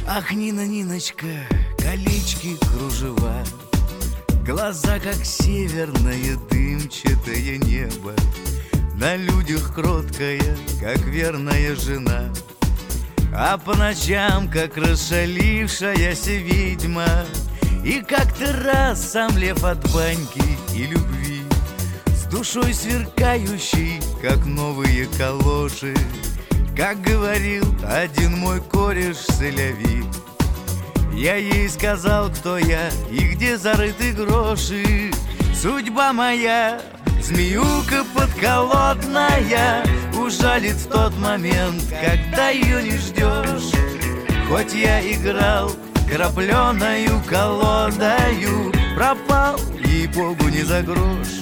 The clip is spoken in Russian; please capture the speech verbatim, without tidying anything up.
Ах, Нина, Ниночка, колечки, кружева, глаза, как северное дымчатое небо, на людях кроткая, как верная жена, а по ночам, как расшалившаяся ведьма. И как-то раз сам лев от баньки и любви, с душой сверкающей, как новые калоши, как говорил один мой кореш Селяви. Я ей сказал, кто я и где зарыты гроши. Судьба моя, змеюка подколодная, ужалит в тот момент, когда ее не ждешь. Хоть я играл крапленою колодою, пропал, ей-богу, не за грош.